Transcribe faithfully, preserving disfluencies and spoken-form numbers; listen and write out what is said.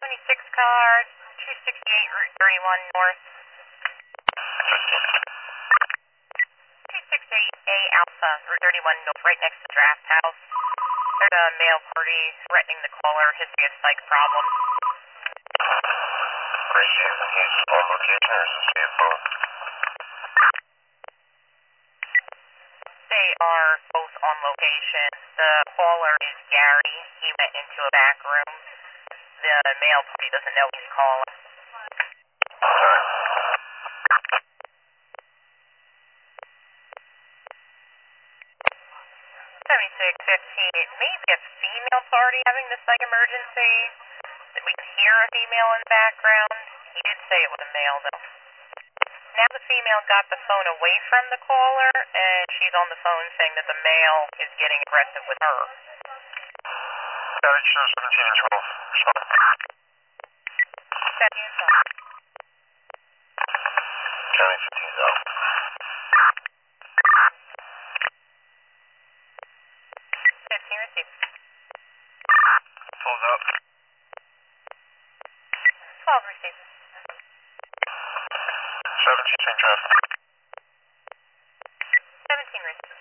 seventy-six car, two sixty-eight Route thirty-one North. two sixty-eight A Alpha, Route thirty-one North, right next to the draft house. There's a male party threatening the caller, history of psych problem. Appreciate it. He's on location or is this via phone? They are both on location. The caller is Gary. He went into a back room. The male party doesn't know he's calling. Alright. seventy-six fifteen, it may be a female party having the psych emergency. We can hear a female in the background. He did say it was a male, though. Now the female got the phone away from the caller, and she's on the phone saying that the male is getting aggressive with her. Got it, show seventeen and twelve. Respond. seventeen and twelve. County fifteen's out. fifteen received. Pulls up. twelve received. seventeen, change traffic. seventeen received.